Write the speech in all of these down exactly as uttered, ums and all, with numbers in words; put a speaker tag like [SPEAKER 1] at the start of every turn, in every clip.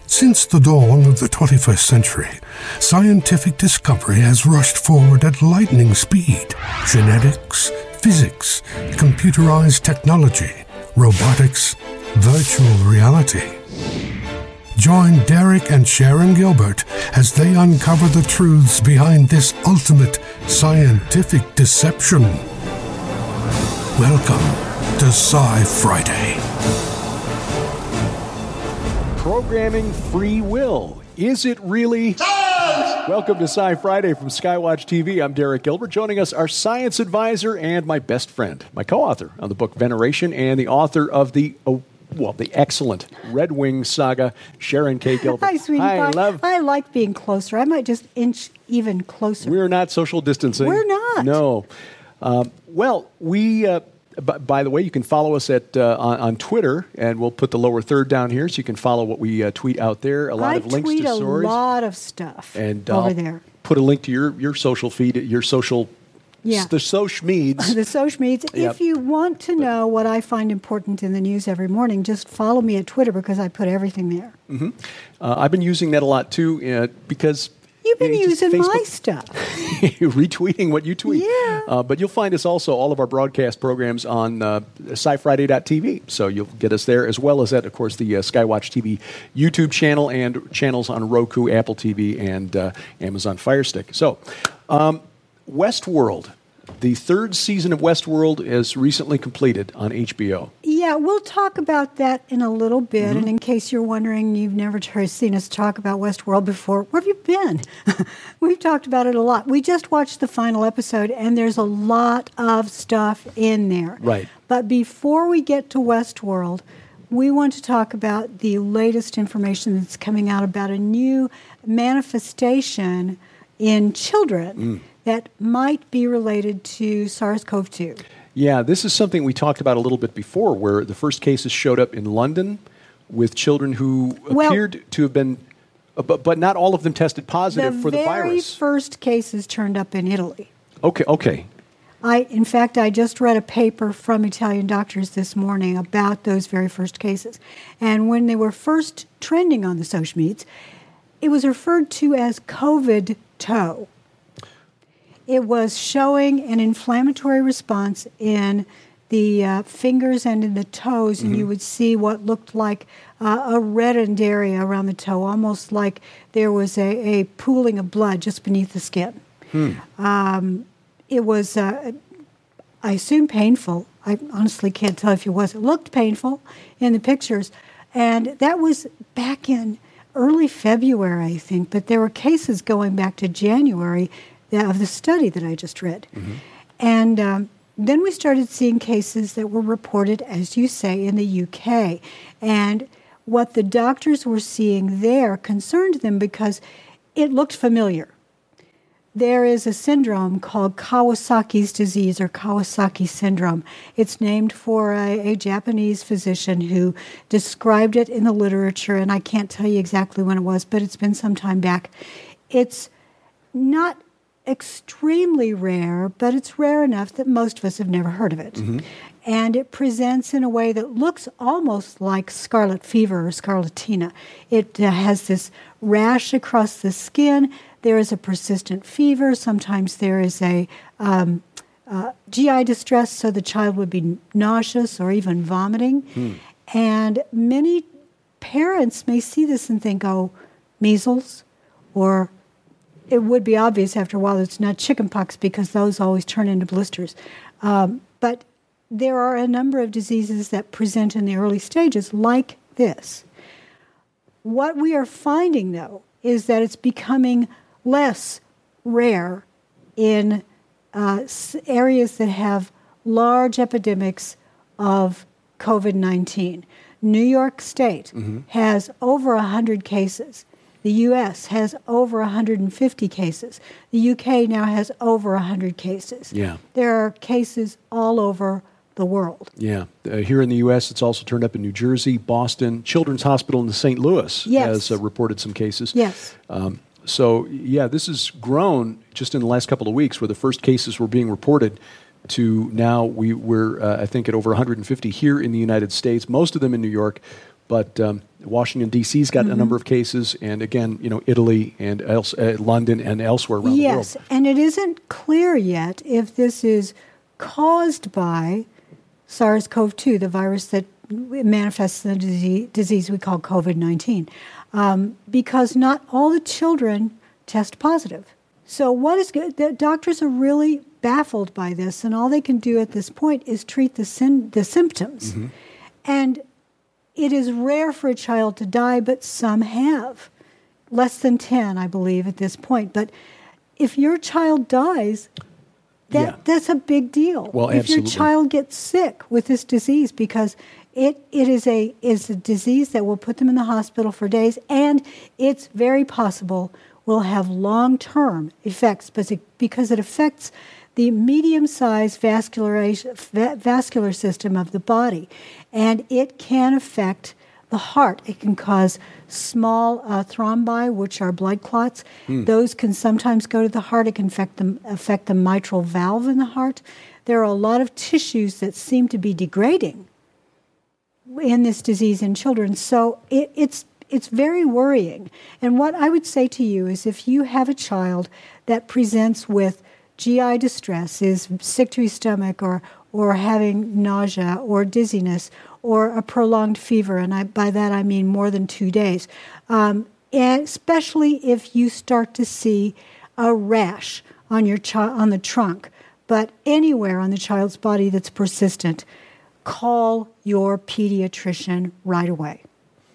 [SPEAKER 1] Since the dawn of the twenty-first century, scientific discovery has rushed forward at lightning speed. Genetics, physics, computerized technology, robotics, virtual reality. Join Derek and Sharon Gilbert as they uncover the truths behind this ultimate scientific deception. Welcome to Sci Friday.
[SPEAKER 2] Programming free will. Is it really? Science! Welcome to Sci Friday from Skywatch T V. I'm Derek Gilbert. Joining us, our science advisor and my best friend, my co-author on the book Veneration, and the author of the oh, well, the excellent Red Wing Saga, Sharon K. Gilbert.
[SPEAKER 3] Hi, sweetie
[SPEAKER 2] Hi,
[SPEAKER 3] pie.
[SPEAKER 2] love.
[SPEAKER 3] I like being closer. I might just inch even closer.
[SPEAKER 2] We're not social distancing.
[SPEAKER 3] We're not.
[SPEAKER 2] No. Um, well, we. Uh, by, by the way, you can follow us at uh, on, on Twitter, and we'll put the lower third down here, so you can follow what we uh, tweet out there. A lot
[SPEAKER 3] I
[SPEAKER 2] of links
[SPEAKER 3] tweet
[SPEAKER 2] to
[SPEAKER 3] a
[SPEAKER 2] stories.
[SPEAKER 3] lot of stuff
[SPEAKER 2] and
[SPEAKER 3] over
[SPEAKER 2] I'll
[SPEAKER 3] there.
[SPEAKER 2] Put a link to your your social feed, your social.
[SPEAKER 3] Yeah.
[SPEAKER 2] The social meds.
[SPEAKER 3] The social media.
[SPEAKER 2] Yep.
[SPEAKER 3] If you want to know what I find important in the news every morning, just follow me at Twitter because I put everything there.
[SPEAKER 2] Mm-hmm. Uh, I've been using that a lot too uh, because
[SPEAKER 3] You've been
[SPEAKER 2] you know, just
[SPEAKER 3] using my
[SPEAKER 2] Facebook-
[SPEAKER 3] stuff.
[SPEAKER 2] retweeting what you tweet.
[SPEAKER 3] Yeah.
[SPEAKER 2] Uh, but you'll find us also, all of our broadcast programs on uh, sci friday dot t v. So you'll get us there, as well as at, of course, the uh, Skywatch T V YouTube channel and channels on Roku, Apple T V, and uh, Amazon Fire Stick. So, um, Westworld. The third season of Westworld is recently completed on H B O.
[SPEAKER 3] Yeah, we'll talk about that in a little bit.
[SPEAKER 2] Mm-hmm.
[SPEAKER 3] And in case you're wondering, you've never t- seen us talk about Westworld before, where have you been? We've talked about it a lot. We just watched the final episode, and there's a lot of stuff in there.
[SPEAKER 2] Right.
[SPEAKER 3] But before we get to Westworld, we want to talk about the latest information that's coming out about a new manifestation in children mm. that might be related to SARS-C o V two.
[SPEAKER 2] Yeah, this is something we talked about a little bit before, where the first cases showed up in London with children who
[SPEAKER 3] well,
[SPEAKER 2] appeared to have been, uh, but, but not all of them tested positive
[SPEAKER 3] the
[SPEAKER 2] for the
[SPEAKER 3] very
[SPEAKER 2] virus.
[SPEAKER 3] first cases turned up in Italy.
[SPEAKER 2] Okay, okay.
[SPEAKER 3] I, in fact, I just read a paper from Italian doctors this morning about those very first cases. And when they were first trending on the social medias, it was referred to as COVID toe. It was showing an inflammatory response in the uh, fingers and in the toes, and mm-hmm. you would see what looked like uh, a reddened area around the toe, almost like there was a, a pooling of blood just beneath the skin. Hmm. Um, it was, uh, I assume, painful. I honestly can't tell if it was. It looked painful in the pictures, and that was back in early February, I think, but there were cases going back to January of the study that I just read. Mm-hmm. And um, then we started seeing cases that were reported, as you say, in the U K. And what the doctors were seeing there concerned them because it looked familiar. There is a syndrome called Kawasaki's disease or Kawasaki syndrome. It's named for a, a Japanese physician who described it in the literature, and I can't tell you exactly when it was, but it's been some time back. It's not extremely rare, but it's rare enough that most of us have never heard of it. Mm-hmm. And it presents in a way that looks almost like scarlet fever or scarlatina. It uh, has this rash across the skin. There is a persistent fever. Sometimes there is a um, uh, G I distress, so the child would be nauseous or even vomiting. Mm. And many parents may see this and think, oh, measles, or it would be obvious after a while it's not chickenpox because those always turn into blisters. Um, but there are a number of diseases that present in the early stages like this. What we are finding, though, is that it's becoming less rare in uh, areas that have large epidemics of COVID nineteen. New York State mm-hmm. has over one hundred cases. The U S has over one hundred fifty cases. The U K now has over one hundred cases.
[SPEAKER 2] Yeah.
[SPEAKER 3] There are cases all over the world.
[SPEAKER 2] Yeah. Uh, here in the U S, it's also turned up in New Jersey, Boston. Children's Hospital in Saint Louis
[SPEAKER 3] yes.
[SPEAKER 2] has uh, reported some cases.
[SPEAKER 3] Yes.
[SPEAKER 2] Um, so, yeah, this has grown just in the last couple of weeks where the first cases were being reported to now we, we're, uh, I think, at over one hundred fifty here in the United States, most of them in New York. But um, Washington, D C's got mm-hmm. a number of cases, and again, you know, Italy and else, uh, London and elsewhere around
[SPEAKER 3] yes,
[SPEAKER 2] the world.
[SPEAKER 3] Yes, and it isn't clear yet if this is caused by SARS-C o V two, the virus that manifests the disease, disease we call COVID nineteen, um, because not all the children test positive. So what is good? The doctors are really baffled by this, and all they can do at this point is treat the sin, the symptoms. Mm-hmm. And it is rare for a child to die, but some have. Less than ten, I believe, at this point. But if your child dies, that yeah. that's a big deal.
[SPEAKER 2] Well,
[SPEAKER 3] if
[SPEAKER 2] absolutely.
[SPEAKER 3] your child gets sick with this disease, because it it is a is a disease that will put them in the hospital for days, and it's very possible will have long-term effects because it affects the medium-sized vascular vascular system of the body, and it can affect the heart. It can cause small uh, thrombi, which are blood clots. Mm. Those can sometimes go to the heart. It can affect the, affect the mitral valve in the heart. There are a lot of tissues that seem to be degrading in this disease in children. So it, it's it's very worrying. And what I would say to you is if you have a child that presents with G I distress, is sick to his stomach or or having nausea or dizziness or a prolonged fever, and I, by that I mean more than two days, um, and especially if you start to see a rash on your chi- on the trunk, but anywhere on the child's body that's persistent, call your pediatrician right away.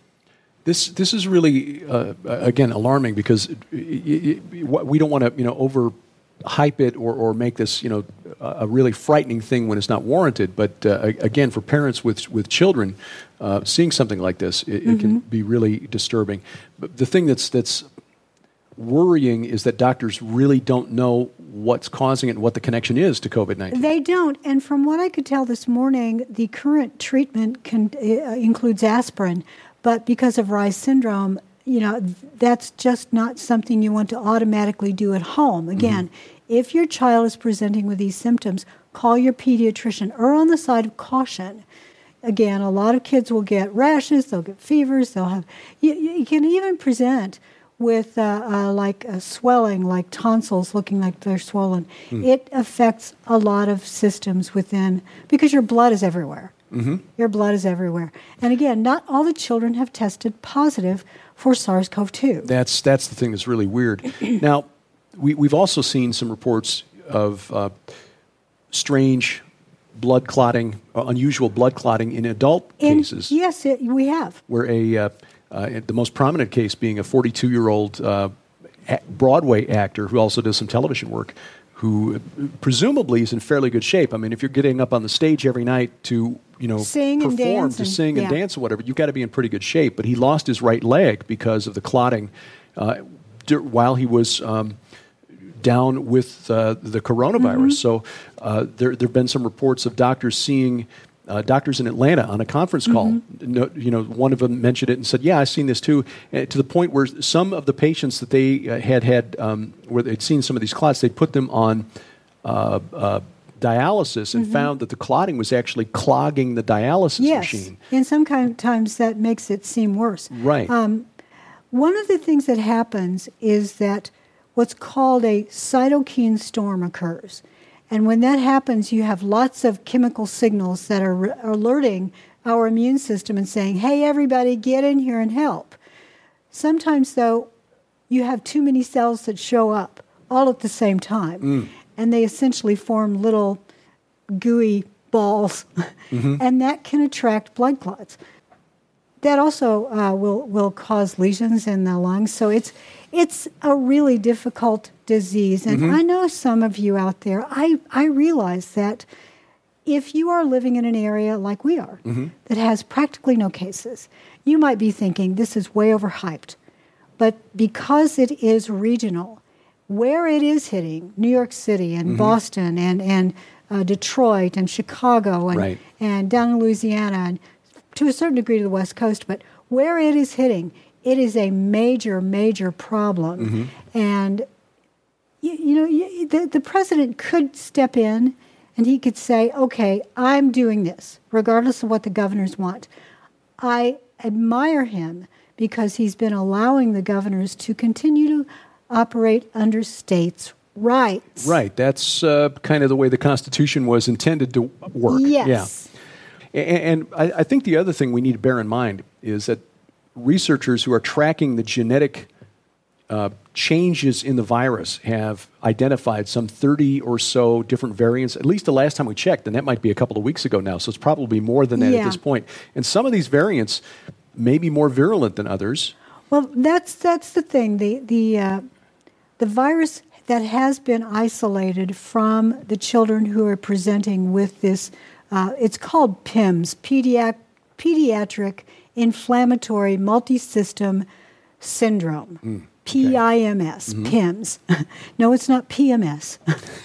[SPEAKER 2] This this is really uh, again alarming because it, it, it, we don't want to you know over. hype it or, or make this, you know, a really frightening thing when it's not warranted. But uh, again, for parents with with children, uh, seeing something like this, it, mm-hmm. it can be really disturbing. But the thing that's that's worrying is that doctors really don't know what's causing it and what the connection is to COVID nineteen.
[SPEAKER 3] They don't. And from what I could tell this morning, the current treatment can, uh, includes aspirin, but because of Reye's syndrome, you know, that's just not something you want to automatically do at home. Again, mm-hmm. if your child is presenting with these symptoms, call your pediatrician. Err on the side of caution. Again, a lot of kids will get rashes, they'll get fevers, they'll have, you, you can even present with uh, uh, like a swelling, like tonsils looking like they're swollen. Mm. It affects a lot of systems within, because your blood is everywhere. Mm-hmm. Your blood is everywhere. And again, not all the children have tested positive for SARS-C o V two.
[SPEAKER 2] That's that's the thing that's really weird. Now, we, we've also seen some reports of uh, strange blood clotting, uh, unusual blood clotting in adult
[SPEAKER 3] in,
[SPEAKER 2] cases.
[SPEAKER 3] Yes, it, we have.
[SPEAKER 2] Where a uh, uh, the most prominent case being a forty-two-year-old uh, Broadway actor who also does some television work, who presumably is in fairly good shape. I mean, if you're getting up on the stage every night to, you know,
[SPEAKER 3] sing
[SPEAKER 2] perform,
[SPEAKER 3] and dance
[SPEAKER 2] to
[SPEAKER 3] and,
[SPEAKER 2] sing
[SPEAKER 3] yeah.
[SPEAKER 2] and dance or whatever, you've got to be in pretty good shape. But he lost his right leg because of the clotting uh, d- while he was um, down with uh, the coronavirus. Mm-hmm. So uh, there there have been some reports of doctors seeing Uh, doctors in Atlanta on a conference call. Mm-hmm. No, you know, one of them mentioned it and said, "Yeah, I've seen this too." Uh, to the point where some of the patients that they uh, had had, um, where they'd seen some of these clots, they put them on uh, uh, dialysis and mm-hmm. found that the clotting was actually clogging the dialysis
[SPEAKER 3] yes.
[SPEAKER 2] machine.
[SPEAKER 3] And sometimes that makes it seem worse.
[SPEAKER 2] Right.
[SPEAKER 3] Um, one of the things that happens is that what's called a cytokine storm occurs. And when that happens, you have lots of chemical signals that are re- alerting our immune system and saying, hey, everybody, get in here and help. Sometimes, though, you have too many cells that show up all at the same time. Mm. And they essentially form little gooey balls. Mm-hmm. And that can attract blood clots. That also uh, will, will cause lesions in the lungs. So it's it's a really difficult disease. And mm-hmm. I know some of you out there, I, I realize that if you are living in an area like we are, mm-hmm. that has practically no cases, you might be thinking this is way overhyped. But because it is regional, where it is hitting, New York City and mm-hmm. Boston and, and uh, Detroit and Chicago and,
[SPEAKER 2] right.
[SPEAKER 3] and down in Louisiana and to a certain degree to the West Coast, but where it is hitting, it is a major, major problem. Mm-hmm. And, you, you know, you, the, the president could step in and he could say, okay, I'm doing this, regardless of what the governors want. I admire him because he's been allowing the governors to continue to operate under states' rights.
[SPEAKER 2] Right. That's uh, kind of the way the Constitution was intended to work.
[SPEAKER 3] Yes.
[SPEAKER 2] Yeah. And, and I, I think the other thing we need to bear in mind is that researchers who are tracking the genetic uh, changes in the virus have identified some thirty or so different variants, at least the last time we checked, and that might be a couple of weeks ago now, so it's probably more than that
[SPEAKER 3] yeah.
[SPEAKER 2] at this point. And some of these variants may be more virulent than others.
[SPEAKER 3] Well, that's that's the thing. The the uh, the virus that has been isolated from the children who are presenting with this, uh, it's called P I M S, Pediatric, Pediatric Inflammatory Multisystem Syndrome,
[SPEAKER 2] mm, okay.
[SPEAKER 3] P I M S, mm-hmm. P I M S. No, it's not P M S.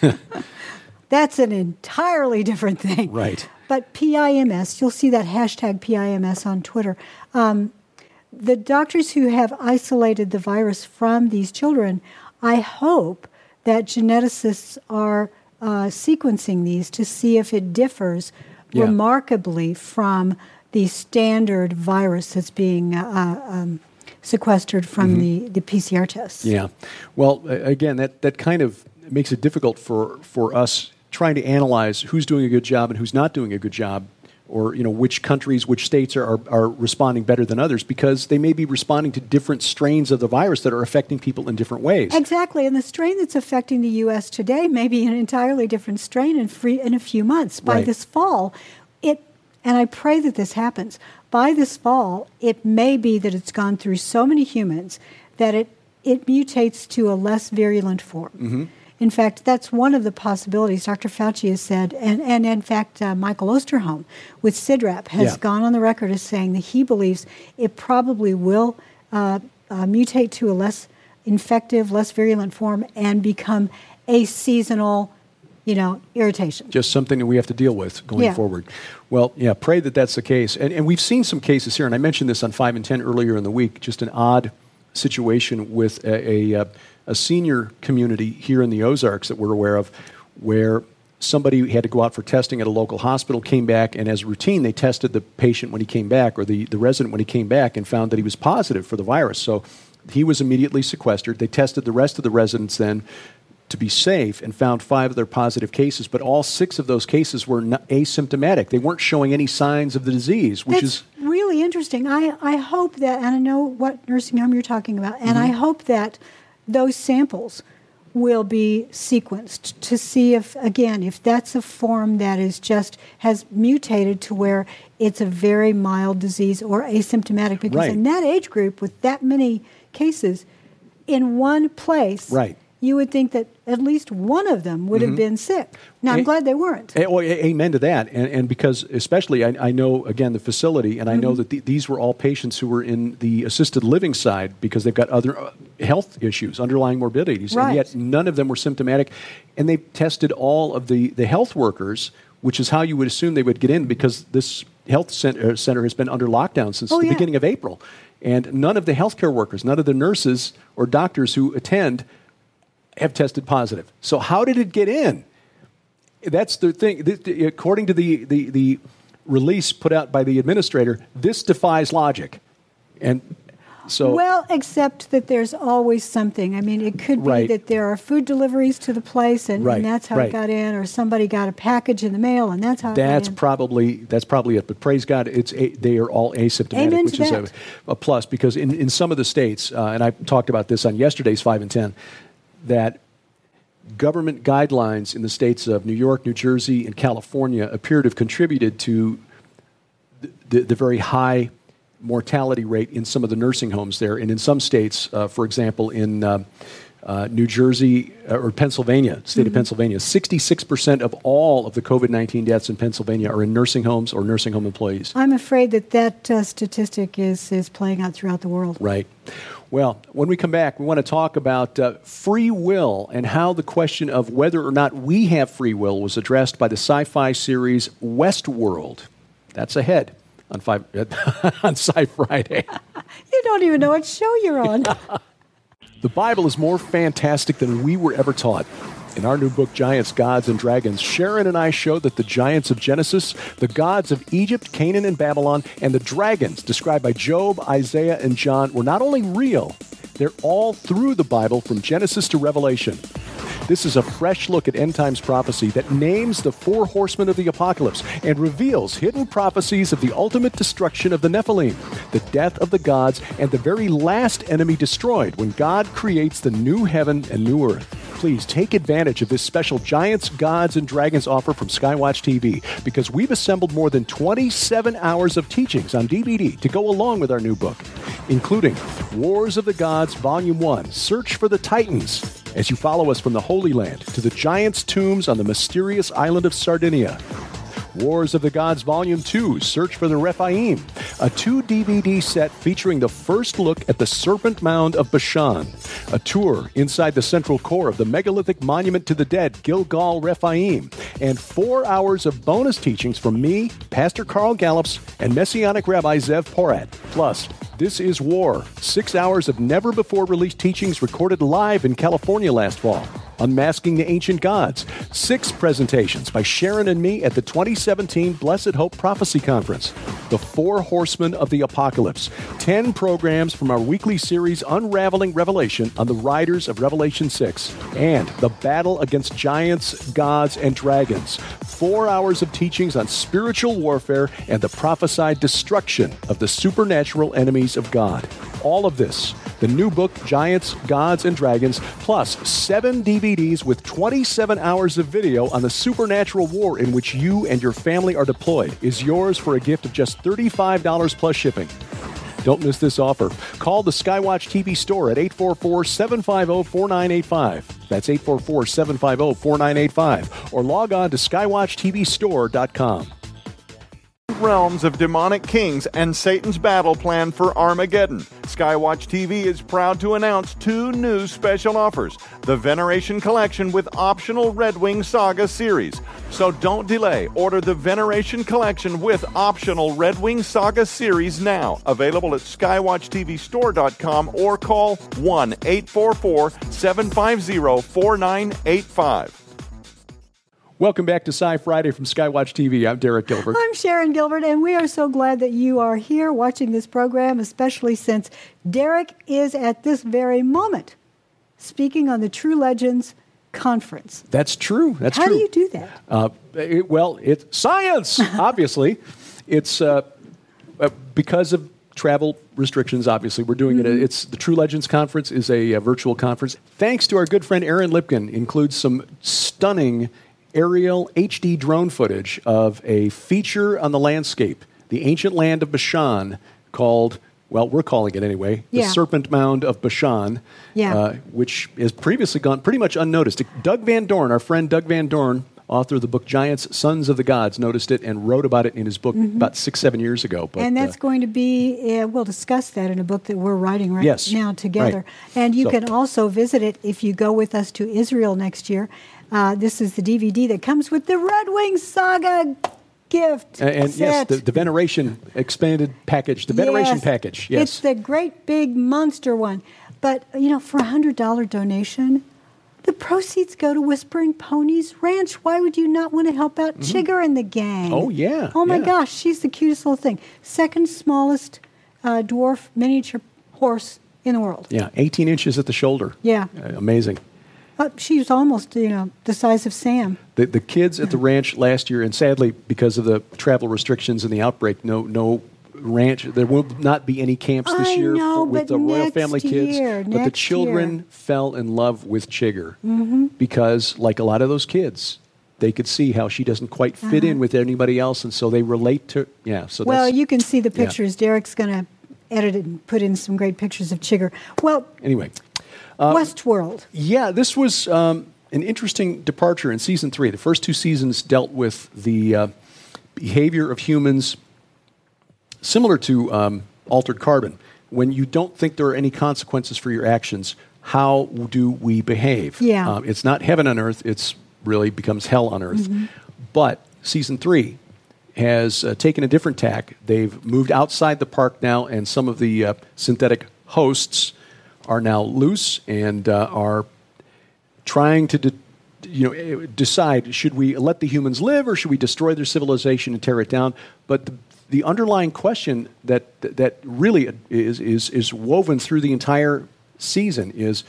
[SPEAKER 3] That's an entirely different thing.
[SPEAKER 2] Right.
[SPEAKER 3] But P I M S, you'll see that hashtag P I M S on Twitter. Um, the doctors who have isolated the virus from these children, I hope that geneticists are uh, sequencing these to see if it differs yeah. remarkably from the standard virus that's being uh, um, sequestered from mm-hmm. the, the P C R tests.
[SPEAKER 2] Yeah. Well, again, that, that kind of makes it difficult for, for us trying to analyze who's doing a good job and who's not doing a good job, or you know which countries, which states are, are, are responding better than others, because they may be responding to different strains of the virus that are affecting people in different ways.
[SPEAKER 3] Exactly, and the strain that's affecting the U S today may be an entirely different strain in, free, in a few months. By
[SPEAKER 2] right.
[SPEAKER 3] this fall, it, and I pray that this happens, by this fall, it may be that it's gone through so many humans that it, it mutates to a less virulent form.
[SPEAKER 2] Mm-hmm.
[SPEAKER 3] In fact, that's one of the possibilities Doctor Fauci has said, and, and in fact, uh, Michael Osterholm with CIDRAP has
[SPEAKER 2] yeah.
[SPEAKER 3] gone on the record as saying that he believes it probably will uh, uh, mutate to a less infective, less virulent form and become a seasonal, you know, irritation.
[SPEAKER 2] Just something that we have to deal with going
[SPEAKER 3] yeah.
[SPEAKER 2] forward. Well, yeah, pray that that's the case. And, and we've seen some cases here, and I mentioned this on five and ten earlier in the week, just an odd situation with a, a, a senior community here in the Ozarks that we're aware of, where somebody had to go out for testing at a local hospital, came back, and as a routine, they tested the patient when he came back, or the, the resident when he came back, and found that he was positive for the virus. So he was immediately sequestered. They tested the rest of the residents then to be safe and found five of their positive cases, but all six of those cases were not asymptomatic. They weren't showing any signs of the disease, which
[SPEAKER 3] That's
[SPEAKER 2] is
[SPEAKER 3] really interesting. I, I hope that, and I know what nursing home you're talking about, and mm-hmm. I hope that those samples will be sequenced to see if, again, if that's a form that is just has mutated to where it's a very mild disease or asymptomatic. Because
[SPEAKER 2] right.
[SPEAKER 3] in that age group with that many cases in one place,
[SPEAKER 2] right.
[SPEAKER 3] you would think that at least one of them would mm-hmm. have been sick. Now, I'm a- glad they weren't.
[SPEAKER 2] A- well, a- amen to that. And, and because especially I, I know, again, the facility, and I mm-hmm. know that th- these were all patients who were in the assisted living side because they've got other uh, health issues, underlying morbidities,
[SPEAKER 3] right.
[SPEAKER 2] and yet none of them were symptomatic. And they tested all of the, the health workers, which is how you would assume they would get in, because this health center, center has been under lockdown since
[SPEAKER 3] oh,
[SPEAKER 2] the
[SPEAKER 3] yeah.
[SPEAKER 2] beginning of April. And none of the healthcare workers, none of the nurses or doctors who attend have tested positive. So how did it get in? That's the thing. According to the, the, the release put out by the administrator, this defies logic. And so,
[SPEAKER 3] well, except that there's always something. I mean, it could be
[SPEAKER 2] right.
[SPEAKER 3] that there are food deliveries to the place, and,
[SPEAKER 2] right.
[SPEAKER 3] and that's how
[SPEAKER 2] right.
[SPEAKER 3] it got in, or somebody got a package in the mail, and that's how it
[SPEAKER 2] that's
[SPEAKER 3] got in.
[SPEAKER 2] probably that's probably it. But praise God, it's a, they are all asymptomatic,
[SPEAKER 3] Amen
[SPEAKER 2] which
[SPEAKER 3] to
[SPEAKER 2] is a,
[SPEAKER 3] that.
[SPEAKER 2] a plus. Because in, in some of the states, uh, and I talked about this on yesterday's five and ten, that government guidelines in the states of New York, New Jersey, and California appear to have contributed to the, the, the very high mortality rate in some of the nursing homes there. And in some states, uh, for example, in uh, uh, New Jersey uh, or Pennsylvania, state mm-hmm. of Pennsylvania, sixty-six percent of all of the COVID nineteen deaths in Pennsylvania are in nursing homes or nursing home employees.
[SPEAKER 3] I'm afraid that that uh, statistic is, is playing out throughout the world.
[SPEAKER 2] Right. Well, when we come back, we want to talk about uh, free will and how the question of whether or not we have free will was addressed by the sci-fi series Westworld. That's ahead on five on Sci Friday.
[SPEAKER 3] You don't even know what show you're on.
[SPEAKER 2] The Bible is more fantastic than we were ever taught. In our new book, Giants, Gods, and Dragons, Sharon and I show that the giants of Genesis, the gods of Egypt, Canaan, and Babylon, and the dragons described by Job, Isaiah, and John were not only real, they're all through the Bible from Genesis to Revelation. This is a fresh look at end times prophecy that names the four horsemen of the apocalypse and reveals hidden prophecies of the ultimate destruction of the Nephilim, the death of the gods, and the very last enemy destroyed when God creates the new heaven and new earth. Please take advantage of this special Giants, Gods, and Dragons offer from Skywatch T V because we've assembled more than twenty-seven hours of teachings on D V D to go along with our new book, including Wars of the Gods, Volume one, Search for the Titans, as you follow us from the Holy Land to the giants' tombs on the mysterious island of Sardinia. Wars of the Gods Volume two, Search for the Rephaim, a two D V D set featuring the first look at the Serpent Mound of Bashan, a tour inside the central core of the megalithic monument to the dead, Gilgal Rephaim, and four hours of bonus teachings from me, Pastor Carl Gallups, and Messianic Rabbi Zev Porat. Plus, This is War, six hours of never-before-released teachings recorded live in California last fall. Unmasking the Ancient Gods, six presentations by Sharon and me at the twenty seventeen Blessed Hope Prophecy Conference. The Four Horsemen of the Apocalypse, ten programs from our weekly series Unraveling Revelation on the Riders of Revelation six, and the Battle Against Giants, Gods, and Dragons. Four hours of teachings on spiritual warfare and the prophesied destruction of the supernatural enemies of God. All of this, the new book, Giants, Gods, and Dragons, plus seven D V Ds with twenty-seven hours of video on the supernatural war in which you and your family are deployed, is yours for a gift of just thirty-five dollars plus shipping. Don't miss this offer. Call the Skywatch T V store at eight four four, seven five zero, four nine eight five. That's eight four four, seven five zero, four nine eight five. Or log on to skywatch t v store dot com.
[SPEAKER 4] Realms of demonic kings and Satan's battle plan for Armageddon. Skywatch T V is proud to announce two new special offers. The Veneration Collection with optional Red Wing Saga series. So don't delay. Order the Veneration Collection with optional Red Wing Saga series now. Available at skywatch t v store dot com or call one eight four four, seven five zero, four nine eight five.
[SPEAKER 2] Welcome back to Sci Friday from Skywatch T V. I'm Derek Gilbert.
[SPEAKER 3] I'm Sharon Gilbert, and we are so glad that you are here watching this program, especially since Derek is at this very moment speaking on the True Legends Conference.
[SPEAKER 2] That's true. That's
[SPEAKER 3] How
[SPEAKER 2] true.
[SPEAKER 3] do you do that?
[SPEAKER 2] Uh, it, well, it's science, obviously. It's uh, uh, because of travel restrictions, obviously. We're doing mm-hmm. it. It's the True Legends Conference is a, a virtual conference. Thanks to our good friend Aaron Lipkin, includes some stunning aerial H D drone footage of a feature on the landscape, the ancient land of Bashan, called, well, we're calling it anyway,
[SPEAKER 3] yeah.
[SPEAKER 2] the Serpent Mound of Bashan,
[SPEAKER 3] yeah.
[SPEAKER 2] uh, which has previously gone pretty much unnoticed. Doug Van Dorn, our friend Doug Van Dorn, author of the book Giants, Sons of the Gods, noticed it and wrote about it in his book mm-hmm. about six, seven years ago. But,
[SPEAKER 3] and that's
[SPEAKER 2] uh,
[SPEAKER 3] going to be, uh, we'll discuss that in a book that we're writing right
[SPEAKER 2] yes,
[SPEAKER 3] now together.
[SPEAKER 2] Right.
[SPEAKER 3] And you
[SPEAKER 2] so.
[SPEAKER 3] can also visit it if you go with us to Israel next year. Uh, this is the D V D that comes with the Red Wing Saga gift
[SPEAKER 2] And, and yes,
[SPEAKER 3] set.
[SPEAKER 2] the, the Veneration expanded package, the Veneration
[SPEAKER 3] yes,
[SPEAKER 2] package, yes.
[SPEAKER 3] It's the great big monster one. But, you know, for a one hundred dollars donation, the proceeds go to Whispering Ponies Ranch. Why would you not want to help out mm-hmm. Chigger and the gang?
[SPEAKER 2] Oh, yeah.
[SPEAKER 3] Oh, my
[SPEAKER 2] yeah.
[SPEAKER 3] gosh, she's the cutest little thing. Second smallest uh, dwarf miniature horse in the world.
[SPEAKER 2] Yeah, eighteen inches at the shoulder.
[SPEAKER 3] Yeah.
[SPEAKER 2] Uh, amazing.
[SPEAKER 3] Uh, she's almost, you know, the size of Sam.
[SPEAKER 2] The, the kids at the ranch last year, and sadly, because of the travel restrictions and the outbreak, no no ranch, there will not be any camps this
[SPEAKER 3] I
[SPEAKER 2] year
[SPEAKER 3] know,
[SPEAKER 2] for, with
[SPEAKER 3] but
[SPEAKER 2] the Royal
[SPEAKER 3] next
[SPEAKER 2] Family kids.
[SPEAKER 3] year,
[SPEAKER 2] But the
[SPEAKER 3] next
[SPEAKER 2] children
[SPEAKER 3] year.
[SPEAKER 2] fell in love with Chigger
[SPEAKER 3] Mm-hmm.
[SPEAKER 2] because, like a lot of those kids, they could see how she doesn't quite fit
[SPEAKER 3] Uh-huh.
[SPEAKER 2] in with anybody else, and so they relate to, yeah. So
[SPEAKER 3] Well,
[SPEAKER 2] that's,
[SPEAKER 3] you can see the
[SPEAKER 2] yeah.
[SPEAKER 3] pictures. Derek's going to edit it and put in some great pictures of Chigger. Well,
[SPEAKER 2] Anyway.
[SPEAKER 3] Uh, Westworld.
[SPEAKER 2] Yeah, this was um, an interesting departure in season three. The first two seasons dealt with the uh, behavior of humans similar to um, Altered Carbon. When you don't think there are any consequences for your actions, how do we behave?
[SPEAKER 3] Yeah.
[SPEAKER 2] Um, it's not heaven on earth. It's really becomes hell on earth.
[SPEAKER 3] Mm-hmm.
[SPEAKER 2] But season three has uh, taken a different tack. They've moved outside the park now, and some of the uh, synthetic hosts are now loose and uh, are trying to de- you know, decide, should we let the humans live or should we destroy their civilization and tear it down? But the, the underlying question that that really is, is, is woven through the entire season is,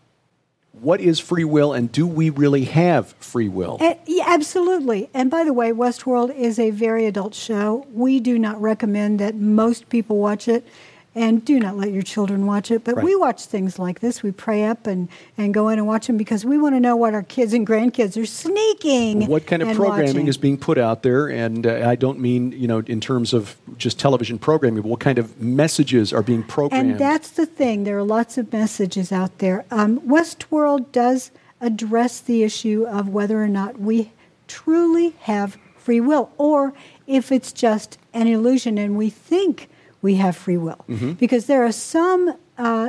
[SPEAKER 2] what is free will, and do we really have free will?
[SPEAKER 3] Uh, yeah, absolutely. And by the way, Westworld is a very adult show. We do not recommend that most people watch it, and do not let your children watch it. But
[SPEAKER 2] Right.
[SPEAKER 3] we watch things like this. We pray up and, and go in and watch them because we want to know what our kids and grandkids are sneaking.
[SPEAKER 2] What kind of
[SPEAKER 3] and
[SPEAKER 2] programming
[SPEAKER 3] watching.
[SPEAKER 2] is being put out there? And uh, I don't mean, you know, in terms of just television programming, but what kind of messages are being programmed?
[SPEAKER 3] And that's the thing. There are lots of messages out there. Um, Westworld does address the issue of whether or not we truly have free will, or if it's just an illusion and we think we have free will.
[SPEAKER 2] Mm-hmm.
[SPEAKER 3] Because there are some, uh,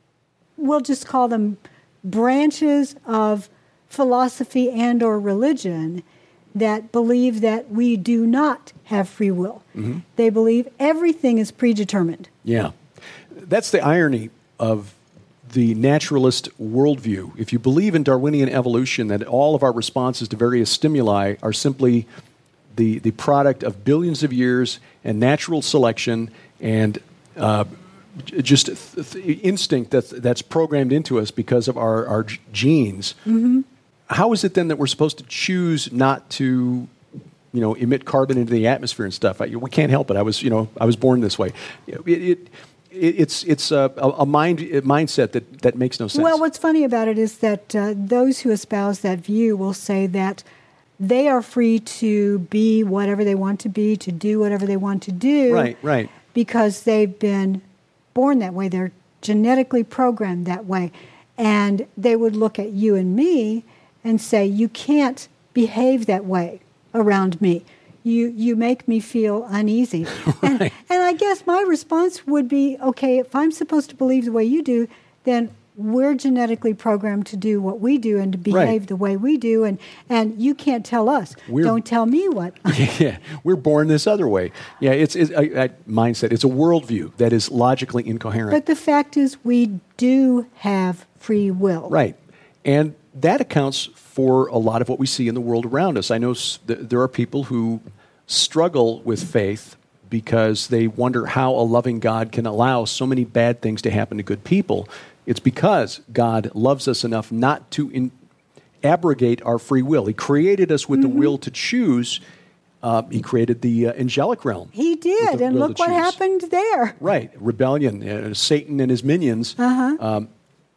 [SPEAKER 3] we'll just call them branches of philosophy and or religion that believe that we do not have free will.
[SPEAKER 2] Mm-hmm.
[SPEAKER 3] They believe everything is predetermined.
[SPEAKER 2] Yeah. That's the irony of the naturalist worldview. If you believe in Darwinian evolution, that all of our responses to various stimuli are simply the, the product of billions of years and natural selection and uh, j- just th- th- instinct that's, that's programmed into us because of our, our g- genes,
[SPEAKER 3] Mm-hmm.
[SPEAKER 2] how is it then that we're supposed to choose not to, you know, emit carbon into the atmosphere and stuff? I, we can't help it. I was, you know, I was born this way. It, it, it it's it's a, a mind a mindset that, that makes no sense.
[SPEAKER 3] Well, what's funny about it is that uh, those who espouse that view will say that they are free to be whatever they want to be, to do whatever they want to do.
[SPEAKER 2] Right, right.
[SPEAKER 3] Because they've been born that way. They're genetically programmed that way. And they would look at you and me and say, you can't behave that way around me. You you make me feel uneasy.
[SPEAKER 2] Right.
[SPEAKER 3] And, and I guess my response would be, okay, if I'm supposed to believe the way you do, then we're genetically programmed to do what we do and to behave
[SPEAKER 2] Right.
[SPEAKER 3] the way we do, and, and you can't tell us.
[SPEAKER 2] We're-
[SPEAKER 3] Don't tell me what.
[SPEAKER 2] Yeah, we're born this other way. Yeah, it's, it's a, a mindset. It's a worldview that is logically incoherent.
[SPEAKER 3] But the fact is, we do have free will.
[SPEAKER 2] Right. And that accounts for a lot of what we see in the world around us. I know s- th- there are people who struggle with faith because they wonder how a loving God can allow so many bad things to happen to good people. It's because God loves us enough not to in- abrogate our free will. He created us with
[SPEAKER 3] Mm-hmm.
[SPEAKER 2] the will to choose. Uh, he created the uh, angelic realm.
[SPEAKER 3] He
[SPEAKER 2] with
[SPEAKER 3] did,
[SPEAKER 2] the
[SPEAKER 3] and
[SPEAKER 2] will
[SPEAKER 3] look
[SPEAKER 2] to
[SPEAKER 3] what
[SPEAKER 2] choose.
[SPEAKER 3] happened there.
[SPEAKER 2] Right, rebellion, uh, Satan and his minions.
[SPEAKER 3] Uh-huh.
[SPEAKER 2] Um,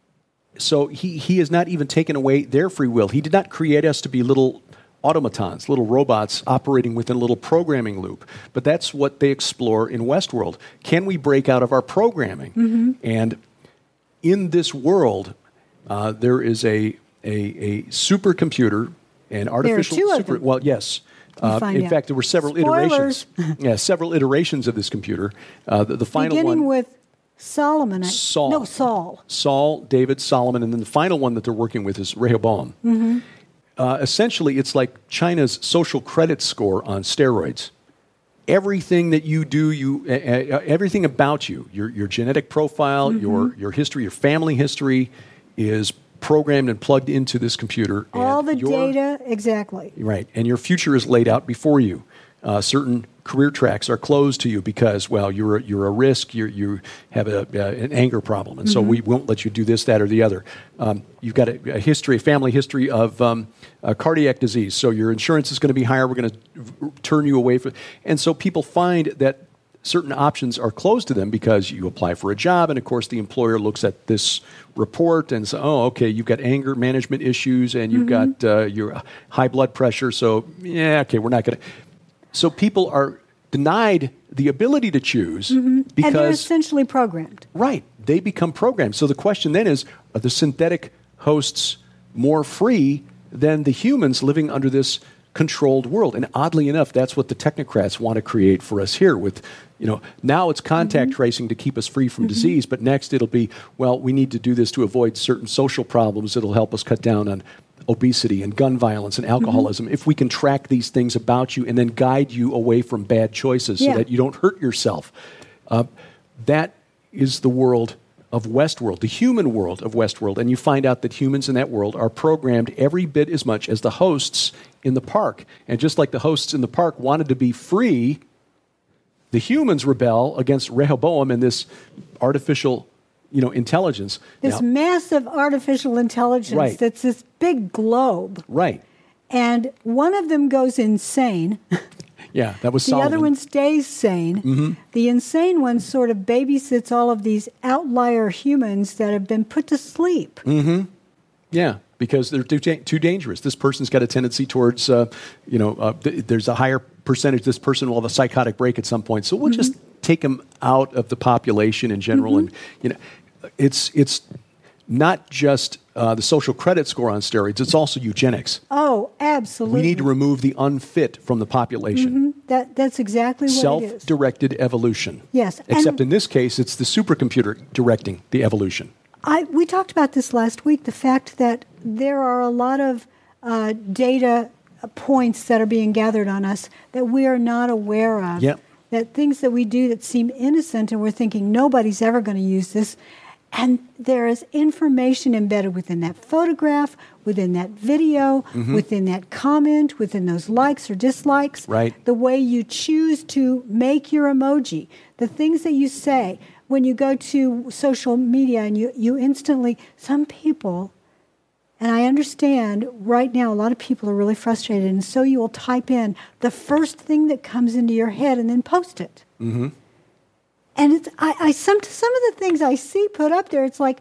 [SPEAKER 2] so he, he has not even taken away their free will. He did not create us to be little automatons, little robots operating within a little programming loop. But that's what they explore in Westworld. Can we break out of our programming?
[SPEAKER 3] Mm-hmm.
[SPEAKER 2] And in this world, uh, there is a, a, a supercomputer, an artificial
[SPEAKER 3] two of
[SPEAKER 2] super.
[SPEAKER 3] them.
[SPEAKER 2] Well, yes.
[SPEAKER 3] We'll
[SPEAKER 2] Uh,
[SPEAKER 3] find
[SPEAKER 2] in
[SPEAKER 3] out.
[SPEAKER 2] fact, there were several
[SPEAKER 3] Spoilers.
[SPEAKER 2] iterations. Yeah, several iterations of this computer. Uh, the, the final
[SPEAKER 3] Beginning
[SPEAKER 2] one,
[SPEAKER 3] with Solomon. I-
[SPEAKER 2] Saul.
[SPEAKER 3] No, Saul.
[SPEAKER 2] Saul, David, Solomon, and then the final one that they're working with is Rehoboam.
[SPEAKER 3] Mm-hmm.
[SPEAKER 2] Uh, essentially, it's like China's social credit score on steroids. Everything that you do, you uh, uh, everything about you, your your genetic profile,
[SPEAKER 3] Mm-hmm.
[SPEAKER 2] your your history, your family history, is programmed and plugged into this computer.
[SPEAKER 3] All
[SPEAKER 2] and
[SPEAKER 3] the
[SPEAKER 2] your-
[SPEAKER 3] data, exactly.
[SPEAKER 2] Right, and your future is laid out before you. Uh, certain career tracks are closed to you because, well, you're a, you're a risk. You're, you have a, uh, an anger problem, and so we won't let you do this, that, or the other. Um, you've got a, a history, a family history of um, uh, cardiac disease, so your insurance is going to be higher. We're going to turn you away from, and so people find that certain options are closed to them because you apply for a job, and of course the employer looks at this report and says, oh, okay, you've got anger management issues, and you've got uh, your high blood pressure, so yeah, okay, we're not going to. So people are denied the ability to choose
[SPEAKER 3] And they're
[SPEAKER 2] because,
[SPEAKER 3] essentially programmed.
[SPEAKER 2] right, they become programmed. So the question then is, are the synthetic hosts more free than the humans living under this controlled world? And oddly enough, that's what the technocrats want to create for us here with, you know, now it's contact
[SPEAKER 3] Mm-hmm.
[SPEAKER 2] tracing to keep us free from disease, but next it'll be, well, we need to do this to avoid certain social problems that'll help us cut down on obesity and gun violence and alcoholism.
[SPEAKER 3] Mm-hmm.
[SPEAKER 2] If we can track these things about you and then guide you away from bad choices
[SPEAKER 3] Yeah.
[SPEAKER 2] so that you don't hurt yourself, uh, that is the world of Westworld, the human world of Westworld, and you find out that humans in that world are programmed every bit as much as the hosts in the park. And just like the hosts in the park wanted to be free, the humans rebel against Rehoboam and this artificial, you know, intelligence.
[SPEAKER 3] This
[SPEAKER 2] now,
[SPEAKER 3] massive artificial intelligence
[SPEAKER 2] right.
[SPEAKER 3] that's this big globe.
[SPEAKER 2] Right.
[SPEAKER 3] And one of them goes insane.
[SPEAKER 2] Yeah, that was
[SPEAKER 3] the
[SPEAKER 2] Solomon.
[SPEAKER 3] other one stays sane.
[SPEAKER 2] Mm-hmm.
[SPEAKER 3] The insane one sort of babysits all of these outlier humans that have been put to sleep.
[SPEAKER 2] Mm-hmm. Yeah, because they're too, too dangerous. This person's got a tendency towards, uh, you know, uh, th- there's a higher percentage. This person will have a psychotic break at some point. So we'll mm-hmm. just take them out of the population in general. Mm-hmm. And, you know, it's it's not just uh, the social credit score on steroids. It's also eugenics.
[SPEAKER 3] Oh, absolutely.
[SPEAKER 2] We need to remove the unfit from the population.
[SPEAKER 3] Mm-hmm. That That's exactly what it is.
[SPEAKER 2] Self-directed evolution.
[SPEAKER 3] Yes.
[SPEAKER 2] Except
[SPEAKER 3] and
[SPEAKER 2] in this case, it's the supercomputer directing the evolution.
[SPEAKER 3] I, we talked about this last week, the fact that there are a lot of uh, data points that are being gathered on us that we are not aware of.
[SPEAKER 2] Yep.
[SPEAKER 3] That things that we do that seem innocent and we're thinking nobody's ever going to use this. And there is information embedded within that photograph, within that video, mm-hmm. within that comment, within those likes or dislikes.
[SPEAKER 2] Right.
[SPEAKER 3] The way you choose to make your emoji, the things that you say. When you go to social media and you, you instantly, some people, and I understand right now a lot of people are really frustrated, and so you will type in the first thing that comes into your head and then post it.
[SPEAKER 2] Mm-hmm.
[SPEAKER 3] And it's I, I some some of the things I see put up there, it's like,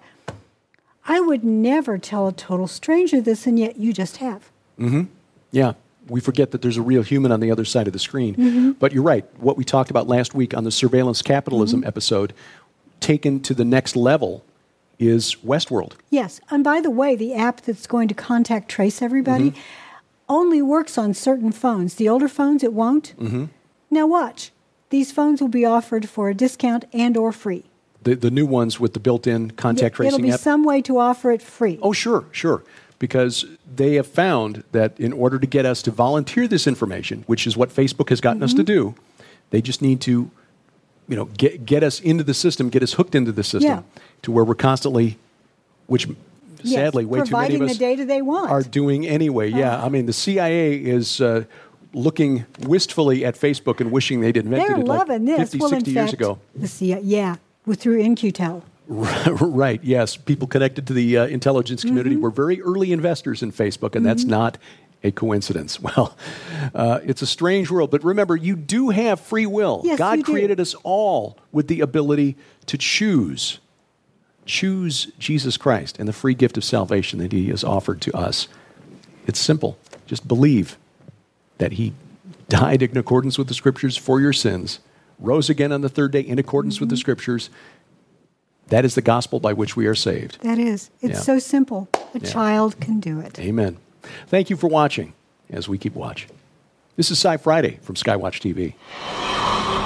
[SPEAKER 3] I would never tell a total stranger this, and yet you just have.
[SPEAKER 2] Mm-hmm. Yeah. We forget that there's a real human on the other side of the screen.
[SPEAKER 3] Mm-hmm.
[SPEAKER 2] But you're right. What we talked about last week on the surveillance capitalism
[SPEAKER 3] mm-hmm.
[SPEAKER 2] episode, taken to the next level, is Westworld.
[SPEAKER 3] Yes. And by the way, the app that's going to contact trace everybody mm-hmm. only works on certain phones. The older phones, it won't.
[SPEAKER 2] Mm-hmm.
[SPEAKER 3] Now watch. These phones will be offered for a discount and or free.
[SPEAKER 2] The the new ones with the built-in contact tracing app?
[SPEAKER 3] It'll be
[SPEAKER 2] app?
[SPEAKER 3] some way to offer it free.
[SPEAKER 2] Oh, sure, sure. Because they have found that in order to get us to volunteer this information, which is what Facebook has gotten mm-hmm. us to do, they just need to, you know, get get us into the system, get us hooked into the system,
[SPEAKER 3] yeah.
[SPEAKER 2] to where we're constantly, which
[SPEAKER 3] yes,
[SPEAKER 2] sadly way too many of us
[SPEAKER 3] the data they want.
[SPEAKER 2] are doing anyway. Yeah,
[SPEAKER 3] uh-huh.
[SPEAKER 2] I mean, the C I A is uh, looking wistfully at Facebook and wishing they'd invented
[SPEAKER 3] They're
[SPEAKER 2] it like
[SPEAKER 3] loving this.
[SPEAKER 2] fifty,
[SPEAKER 3] well,
[SPEAKER 2] sixty
[SPEAKER 3] in
[SPEAKER 2] years
[SPEAKER 3] fact,
[SPEAKER 2] ago.
[SPEAKER 3] The C I A, yeah, with through In Q Tel.
[SPEAKER 2] Right, yes. People connected to the uh, intelligence community
[SPEAKER 3] mm-hmm.
[SPEAKER 2] were very early investors in Facebook, and mm-hmm. that's not a coincidence. Well, uh, it's a strange world, but remember, you do have free will.
[SPEAKER 3] Yes,
[SPEAKER 2] God
[SPEAKER 3] you do.
[SPEAKER 2] created us all with the ability to choose. Choose Jesus Christ and the free gift of salvation that he has offered to us. It's simple. Just believe that he died in accordance with the Scriptures for your sins, rose again on the third day in accordance mm-hmm. with the Scriptures. That is the gospel by which we are saved.
[SPEAKER 3] That is. It's
[SPEAKER 2] yeah.
[SPEAKER 3] so simple. A
[SPEAKER 2] yeah.
[SPEAKER 3] child can do it.
[SPEAKER 2] Amen. Thank you for watching as we keep watching. This is Sci Friday from Skywatch T V.